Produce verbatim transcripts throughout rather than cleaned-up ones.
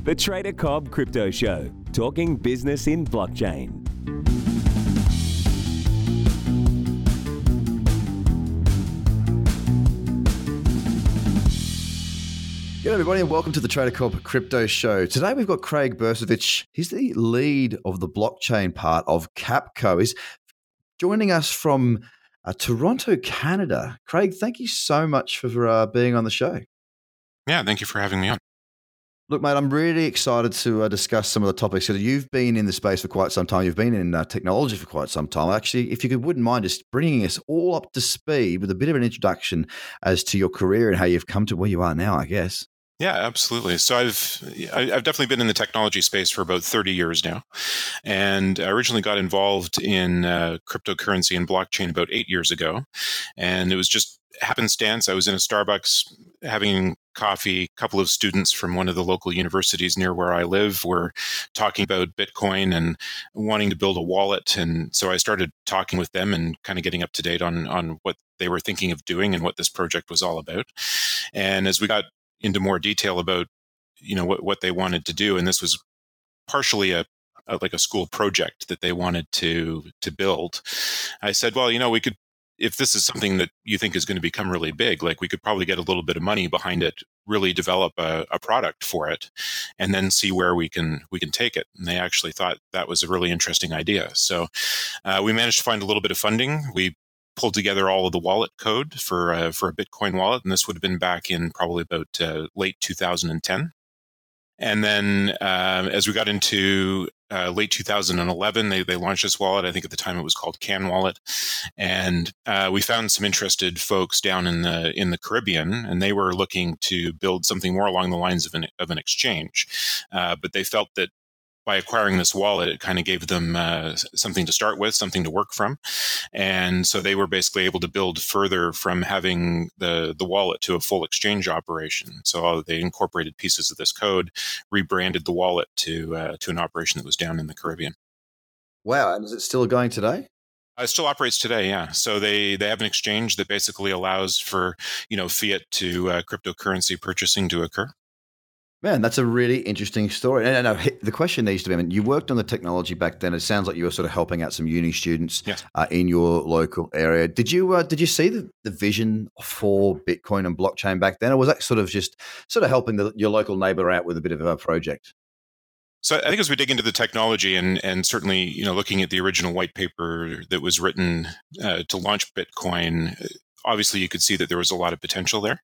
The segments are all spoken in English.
The Trader Cobb Crypto Show, talking business in blockchain. G'day everybody and welcome to the Trader Cobb Crypto Show. Today we've got Craig Bursovich. He's the lead of the blockchain part of Capco. He's joining us from uh, Toronto, Canada. Craig, thank you so much for uh, being on the show. Yeah, thank you for having me on. Look, mate, I'm really excited to uh, discuss some of the topics. So you've been in the space for quite some time. You've been in uh, technology for quite some time. Actually, if you could, wouldn't mind just bringing us all up to speed with a bit of an introduction as to your career and how you've come to where you are now, I guess. Yeah, absolutely. So I've I've definitely been in the technology space for about thirty years now, and I originally got involved in uh, cryptocurrency and blockchain about eight years ago, and it was just happenstance. I was in a Starbucks having coffee. A couple of students from one of the local universities near where I live were talking about Bitcoin and wanting to build a wallet, and so I started talking with them and kind of getting up to date on on what they were thinking of doing and what this project was all about. And as we got into more detail about, you know, what, what they wanted to do. And this was partially a, a like a school project that they wanted to to build. I said, well, you know, we could, if this is something that you think is going to become really big, like we could probably get a little bit of money behind it, really develop a, a product for it, and then see where we can we can take it. And they actually thought that was a really interesting idea. So uh, we managed to find a little bit of funding. We pulled together all of the wallet code for uh, for a Bitcoin wallet, and this would have been back in probably about uh, late two thousand ten. And then uh, as we got into uh, late two thousand eleven, they they launched this wallet. I think at the time it was called Can Wallet, and uh, we found some interested folks down in the in the Caribbean, and they were looking to build something more along the lines of an of an exchange, uh, but they felt that by acquiring this wallet, it kind of gave them uh, something to start with, something to work from. And so they were basically able to build further from having the, the wallet to a full exchange operation. So they incorporated pieces of this code, rebranded the wallet to uh, to an operation that was down in the Caribbean. Wow. And is it still going today? It still operates today, yeah. So they, they have an exchange that basically allows for, you know, fiat to uh, cryptocurrency purchasing to occur. Man, that's a really interesting story. And no, the question needs to be, I mean, you worked on the technology back then. It sounds like you were sort of helping out some uni students yes. uh, in your local area. Did you uh, did you see the, the vision for Bitcoin and blockchain back then? Or was that sort of just sort of helping the, your local neighbor out with a bit of a project? So I think as we dig into the technology and, and certainly, you know, looking at the original white paper that was written uh, to launch Bitcoin, obviously you could see that there was a lot of potential there.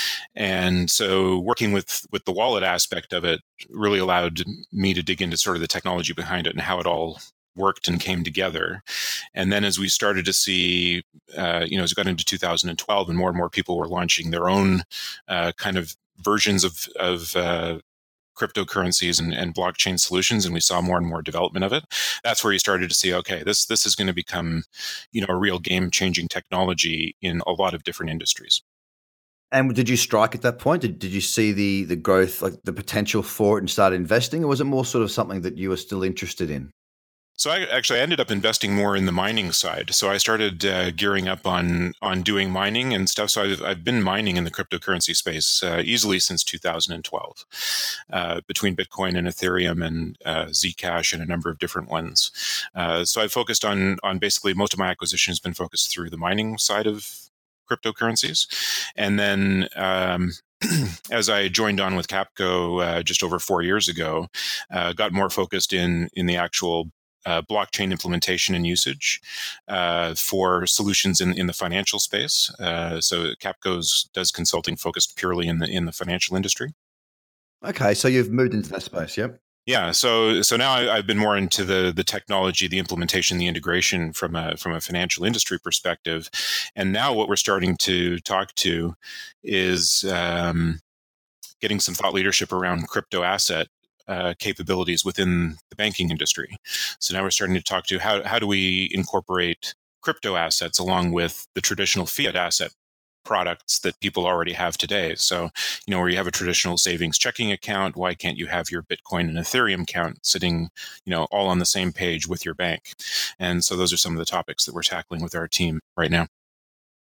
And so working with, with the wallet aspect of it really allowed me to dig into sort of the technology behind it and how it all worked and came together. And then as we started to see, uh, you know, as we got into two thousand twelve and more and more people were launching their own uh, kind of versions of, of uh, cryptocurrencies and, and blockchain solutions, and we saw more and more development of it. That's where you started to see, okay, this this is going to become, you know, a real game-changing technology in a lot of different industries. And did you strike at that point? Did, did you see the the growth, like the potential for it, and start investing, or was it more sort of something that you were still interested in? So I actually I ended up investing more in the mining side. So I started uh, gearing up on on doing mining and stuff. So I've, I've been mining in the cryptocurrency space uh, easily since two thousand twelve, uh, between Bitcoin and Ethereum and uh, Zcash and a number of different ones. Uh, so I focused on on basically most of my acquisition has been focused through the mining side of cryptocurrencies, and then. Um, As I joined on with Capco uh, just over four years ago, uh, got more focused in in the actual uh, blockchain implementation and usage uh, for solutions in, in the financial space. Uh, so Capco's does consulting focused purely in the in the financial industry. Okay, so you've moved into that space, yep. Yeah, so so now I, I've been more into the the technology, the implementation, the integration from a from a financial industry perspective, and now what we're starting to talk to is um, getting some thought leadership around crypto asset uh, capabilities within the banking industry. So now we're starting to talk to how how do we incorporate crypto assets along with the traditional fiat asset products that people already have today. So, you know, where you have a traditional savings checking account, why can't you have your Bitcoin and Ethereum account sitting, you know, all on the same page with your bank? And so those are some of the topics that we're tackling with our team right now.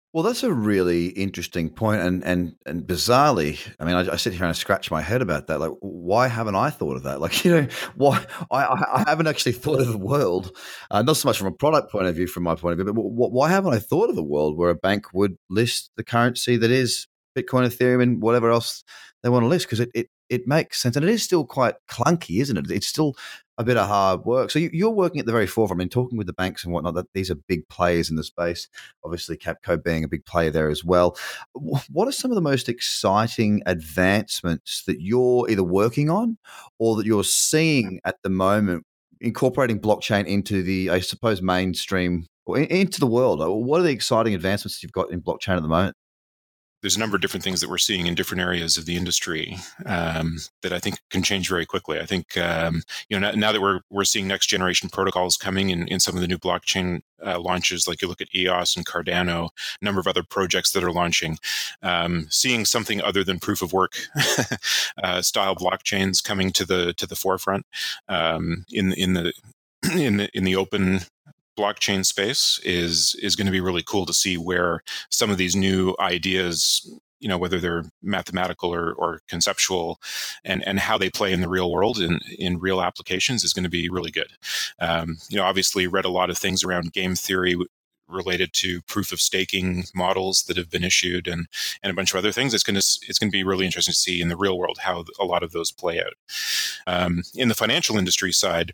Well, that's a really interesting point, and and and bizarrely, I mean, I, I sit here and I scratch my head about that. Like, why haven't I thought of that? Like, you know, why I, I I haven't actually thought of a world, uh, not so much from a product point of view, from my point of view, but wh- why haven't I thought of a world where a bank would list the currency that is Bitcoin, Ethereum, and whatever else they want to list? Because it, it it makes sense, and it is still quite clunky, isn't it? It's still a bit of hard work. So you, you're working at the very forefront. I mean, talking with the banks and whatnot, that these are big players in the space. Obviously, Capco being a big player there as well. What are some of the most exciting advancements that you're either working on or that you're seeing at the moment, incorporating blockchain into the, I suppose, mainstream or into the world? What are the exciting advancements you've got in blockchain at the moment? There's a number of different things that we're seeing in different areas of the industry um, that I think can change very quickly. I think um, you know now, now that we're we're seeing next generation protocols coming in, in some of the new blockchain uh, launches, like you look at E O S and Cardano, a number of other projects that are launching, um, seeing something other than proof of work uh, style blockchains coming to the to the forefront um, in in the in the in the open blockchain space is is going to be really cool to see where some of these new ideas, you know, whether they're mathematical or, or conceptual, and and how they play in the real world in in real applications is going to be really good. Um, you know, obviously read a lot of things around game theory related to proof of staking models that have been issued, and and a bunch of other things. It's going to it's going to be really interesting to see in the real world how a lot of those play out. Um, in the financial industry side,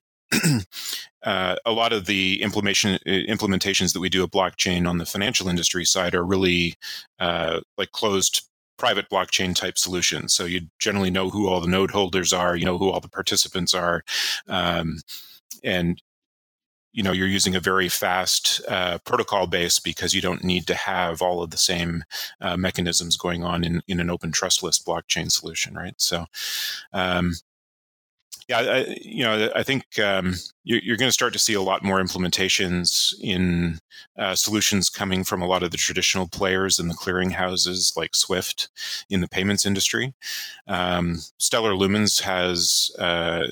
uh, a lot of the implementation implementations that we do of blockchain on the financial industry side are really uh, like closed private blockchain type solutions. So you generally know who all the node holders are, you know who all the participants are, um, and you know you're using a very fast uh, protocol base because you don't need to have all of the same uh, mechanisms going on in, in an open trustless blockchain solution, right? So. Um, Yeah, I, you know, I think um, you're, you're going to start to see a lot more implementations in uh, solutions coming from a lot of the traditional players in the clearing houses, like Swift, in the payments industry. Um, Stellar Lumens has uh,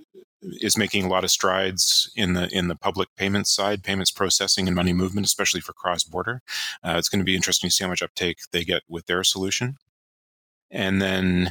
is making a lot of strides in the in the public payments side, payments processing and money movement, especially for cross border. Uh, it's going to be interesting to see how much uptake they get with their solution, and then.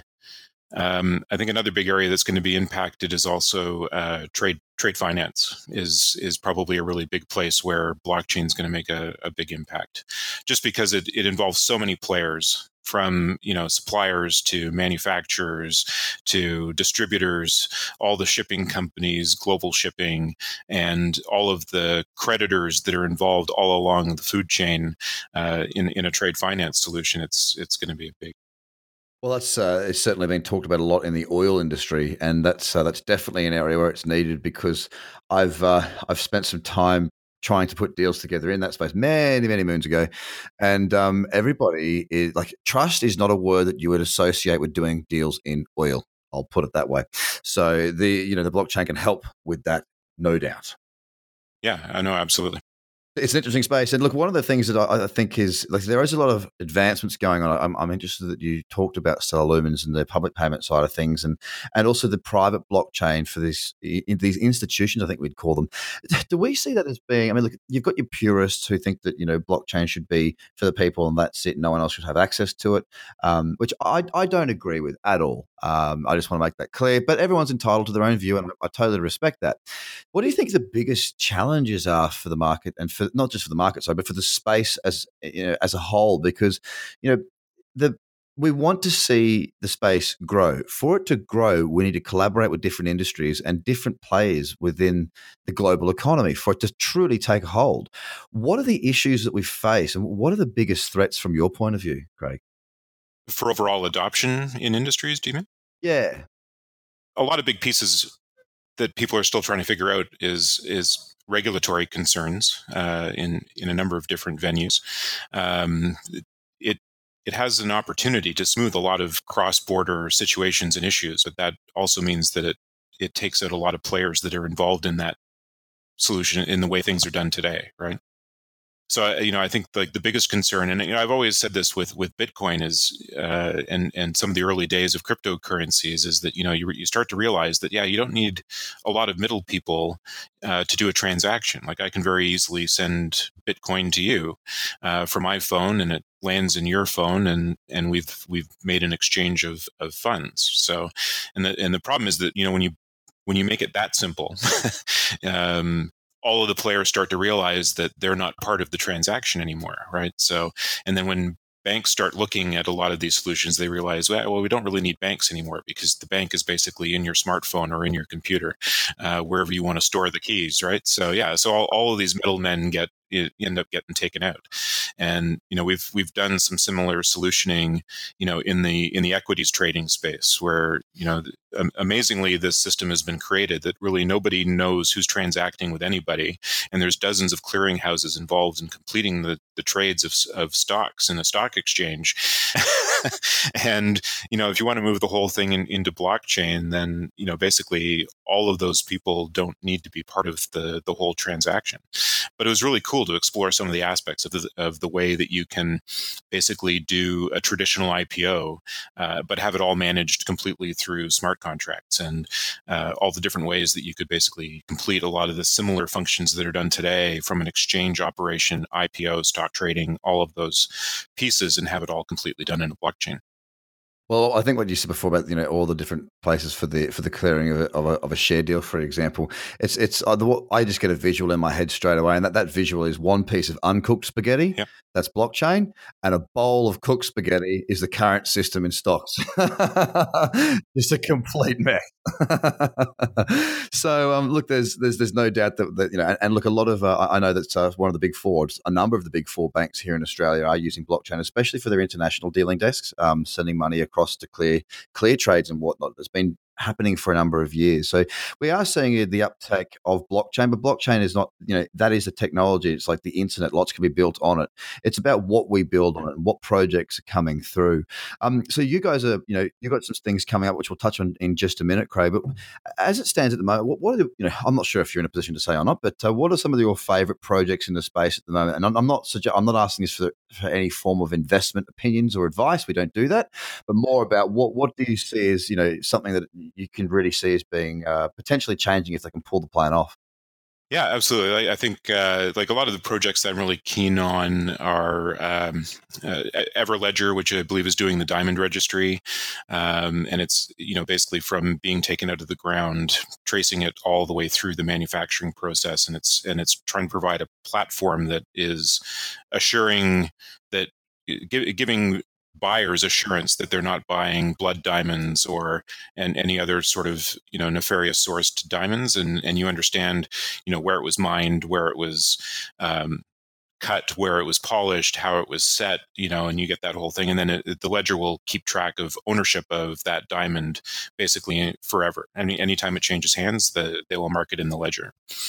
Um, I think another big area that's going to be impacted is also uh, trade trade finance is is probably a really big place where blockchain is going to make a, a big impact, just because it, it involves so many players, from you know suppliers to manufacturers to distributors, all the shipping companies, global shipping, and all of the creditors that are involved all along the food chain uh, in in a trade finance solution. It's it's going to be a big. Well, that's uh, it's certainly been talked about a lot in the oil industry, and that's uh, that's definitely an area where it's needed because I've uh, I've spent some time trying to put deals together in that space many many moons ago, and um, everybody is like trust is not a word that you would associate with doing deals in oil. I'll put it that way. So the you know the blockchain can help with that, no doubt. Yeah, I know, absolutely. It's an interesting space, and look, one of the things that I, I think is like there is a lot of advancements going on. I'm, I'm interested that you talked about Stellar Lumens and the public payment side of things, and and also the private blockchain for these in these institutions. I think we'd call them. Do we see that as being? I mean, look, you've got your purists who think that you know blockchain should be for the people and that's it. No one else should have access to it, um, which I I don't agree with at all. Um, I just want to make that clear. But everyone's entitled to their own view, and I totally respect that. What do you think the biggest challenges are for the market, and for not just for the market side, but for the space as you know, as a whole? Because you know the we want to see the space grow. For it to grow, we need to collaborate with different industries and different players within the global economy for it to truly take hold. What are the issues that we face, and what are the biggest threats from your point of view, Craig? For overall adoption in industries, do you mean? Yeah. A lot of big pieces that people are still trying to figure out is is regulatory concerns uh, in in a number of different venues. Um, it it has an opportunity to smooth a lot of cross border situations and issues, but that also means that it it takes out a lot of players that are involved in that solution in the way things are done today, right? So, you know, I think like the biggest concern, and you know, I've always said this with with Bitcoin is, uh, and and some of the early days of cryptocurrencies is that you know you you start to realize that yeah, you don't need a lot of middle people uh, to do a transaction. Like I can very easily send Bitcoin to you uh, from my phone, and it lands in your phone, and and we've we've made an exchange of of funds. So, and the and the problem is that you know when you when you make it that simple. um, all of the players start to realize that they're not part of the transaction anymore, right? So, and then when banks start looking at a lot of these solutions, they realize, well, we don't really need banks anymore because the bank is basically in your smartphone or in your computer, uh, wherever you want to store the keys, right? So, yeah, so all, all of these middlemen get end up getting taken out, and you know we've we've done some similar solutioning, you know, in the in the equities trading space, where you know um, amazingly this system has been created that really nobody knows who's transacting with anybody, and there's dozens of clearinghouses involved in completing the the trades of of stocks in a stock exchange. And you know if you want to move the whole thing in, into blockchain, then you know basically all of those people don't need to be part of the the whole transaction. But it was really cool to explore some of the aspects of the of the way that you can basically do a traditional I P O, uh, but have it all managed completely through smart contracts, and uh, all the different ways that you could basically complete a lot of the similar functions that are done today from an exchange operation, I P O, stock trading, all of those pieces, and have it all completely done in a blockchain. Well, I think what you said before about you know all the different places for the for the clearing of a, of a, of a share deal, for example, it's it's uh, the, I just get a visual in my head straight away, and that, that visual is one piece of uncooked spaghetti, yep. That's blockchain, and a bowl of cooked spaghetti is the current system in stocks. Just a complete mess. So um, look, there's there's there's no doubt that, that you know, and, and look, a lot of uh, I know that uh, one of the big four, a number of the big four banks here in Australia are using blockchain, especially for their international dealing desks, um, sending money across to clear clear trades and whatnot. That's been happening for a number of years. So we are seeing the uptake of blockchain, but blockchain is not, you know, that is the technology. It's like the internet. Lots can be built on it. It's about what we build on it and what projects are coming through. Um, so you guys are, you know, you've got some things coming up, which we'll touch on in just a minute, Craig. But as it stands at the moment, what, what are the, you know, I'm not sure if you're in a position to say or not, but uh, what are some of your favorite projects in the space at the moment? And I'm, I'm not suggest, I'm not asking this for, for any form of investment opinions or advice. We don't do that, but more about what, what do you see as, you know, something that you can really see as being uh, potentially changing if they can pull the plan off? Yeah, absolutely. I, I think uh, like a lot of the projects that I'm really keen on are um, uh, Everledger, which I believe is doing the Diamond Registry, um, and it's you know basically from being taken out of the ground, tracing it all the way through the manufacturing process, and it's and it's trying to provide a platform that is assuring that give, giving buyers assurance that they're not buying blood diamonds or and any other sort of you know nefarious sourced diamonds, and and you understand you know where it was mined, where it was um, cut, where it was polished, how it was set, you know, and you get that whole thing, and then it, the ledger will keep track of ownership of that diamond basically forever. Any anytime it changes hands, the, they will mark it in the ledger.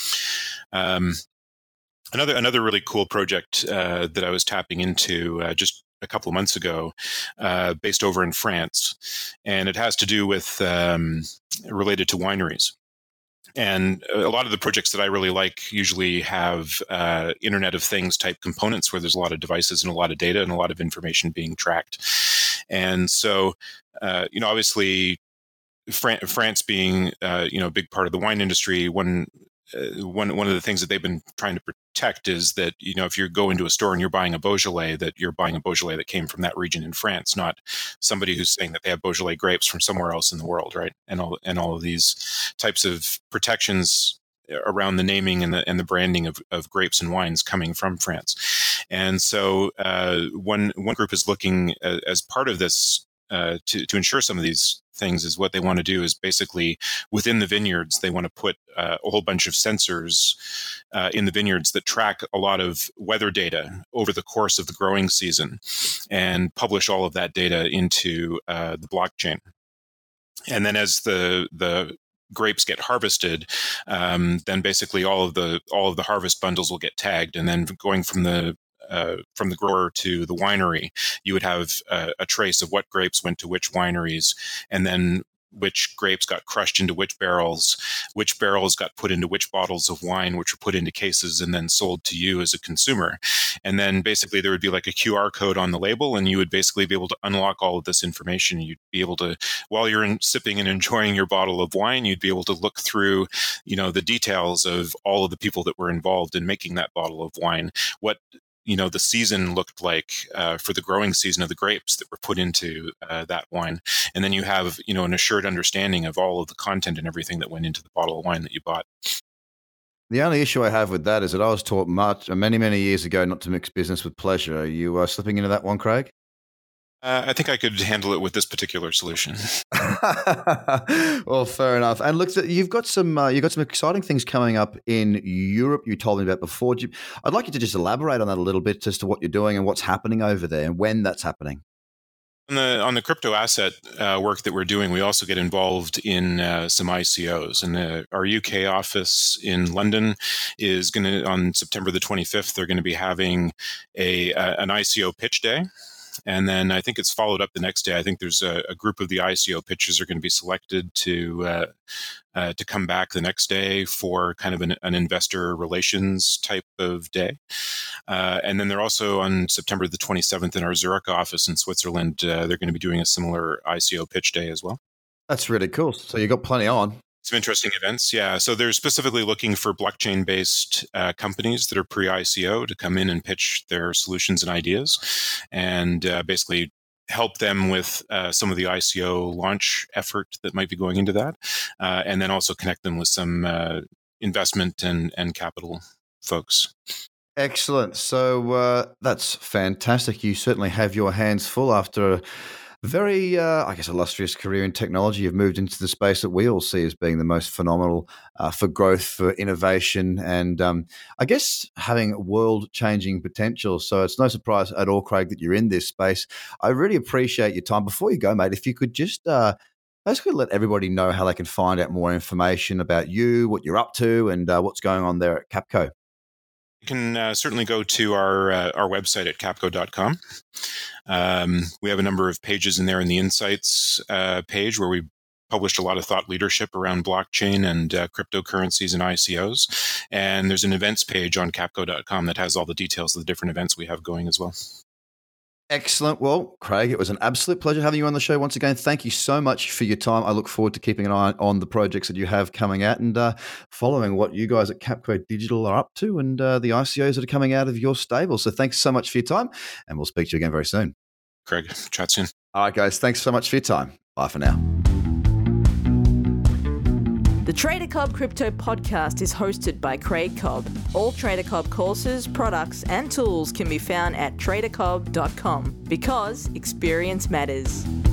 Um, another another really cool project uh, that I was tapping into uh, just a couple of months ago, uh, based over in France, and it has to do with um, related to wineries. And a lot of the projects that I really like usually have uh, Internet of Things type components where there's a lot of devices and a lot of data and a lot of information being tracked. And so, uh, you know, obviously, Fran- France being uh, you know a big part of the wine industry, one. Uh, one one of the things that they've been trying to protect is that you know if you go into a store and you're buying a Beaujolais, that you're buying a Beaujolais that came from that region in France, not somebody who's saying that they have Beaujolais grapes from somewhere else in the world, right? And all and all of these types of protections around the naming and the and the branding of, of grapes and wines coming from France. And so uh, one one group is looking uh, as part of this uh, to to ensure some of these things is what they want to do is basically within the vineyards, they want to put uh, a whole bunch of sensors uh, in the vineyards that track a lot of weather data over the course of the growing season and publish all of that data into uh, the blockchain. And then as the, the grapes get harvested, um, then basically all of the, all of the harvest bundles will get tagged, and then going from the Uh, from the grower to the winery, you would have uh, a trace of what grapes went to which wineries. And then which grapes got crushed into which barrels, which barrels got put into which bottles of wine, which were put into cases and then sold to you as a consumer. And then basically there would be like a Q R code on the label, and you would basically be able to unlock all of this information. You'd be able to, while you're in, sipping and enjoying your bottle of wine, you'd be able to look through, you know, the details of all of the people that were involved in making that bottle of wine, what you know, the season looked like uh, for the growing season of the grapes that were put into uh, that wine. And then you have, you know, an assured understanding of all of the content and everything that went into the bottle of wine that you bought. The only issue I have with that is that I was taught much, many, many years ago not to mix business with pleasure. Are you uh, slipping into that one, Craig? Uh, I think I could handle it with this particular solution. Well, fair enough. And look, you've got some uh, you've got some exciting things coming up in Europe. You told me about before. You, I'd like you to just elaborate on that a little bit as to what you're doing and what's happening over there and when that's happening. On the on the crypto asset uh, work that we're doing, we also get involved in uh, some I C Os. And the, our U K office in London is going to, on September the twenty-fifth, they're going to be having a uh, an I C O pitch day. And then I think it's followed up the next day. I think there's a, a group of the I C O pitchers are going to be selected to uh, uh, to come back the next day for kind of an, an investor relations type of day. Uh, and then they're also on September the twenty-seventh in our Zurich office in Switzerland. Uh, they're going to be doing a similar I C O pitch day as well. That's really cool. So you've got plenty on. Some interesting events, yeah. So they're specifically looking for blockchain-based uh, companies that are pre-I C O to come in and pitch their solutions and ideas, and uh, basically help them with uh, some of the I C O launch effort that might be going into that, uh, and then also connect them with some uh, investment and, and capital folks. Excellent. So uh, that's fantastic. You certainly have your hands full after a very, uh, I guess, illustrious career in technology. You've moved into the space that we all see as being the most phenomenal uh, for growth, for innovation, and um, I guess having world-changing potential. So it's no surprise at all, Craig, that you're in this space. I really appreciate your time. Before you go, mate, if you could just uh, basically let everybody know how they can find out more information about you, what you're up to, and uh, what's going on there at Capco. You can uh, certainly go to our uh, our website at capco dot com. Um, we have a number of pages in there in the Insights uh, page where we published a lot of thought leadership around blockchain and uh, cryptocurrencies and I C Os. And there's an events page on capco dot com that has all the details of the different events we have going as well. Excellent. Well, Craig, it was an absolute pleasure having you on the show once again. Thank you so much for your time. I look forward to keeping an eye on the projects that you have coming out and uh, following what you guys at Capco Digital are up to and uh, the I C Os that are coming out of your stable. So thanks so much for your time, and we'll speak to you again very soon. Craig, chat soon. All right, guys. Thanks so much for your time. Bye for now. The Trader Cobb Crypto Podcast is hosted by Craig Cobb. All Trader Cobb courses, products, and tools can be found at trader cobb dot com because experience matters.